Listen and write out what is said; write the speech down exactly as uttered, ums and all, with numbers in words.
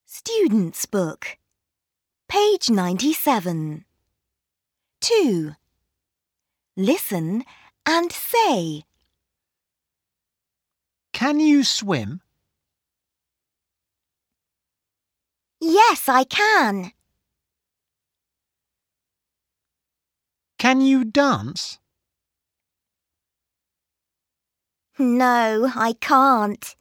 Student's Book, page ninety-seven. two. Listen and say. Can you swim? Yes, I can. Can you dance? No, I can't.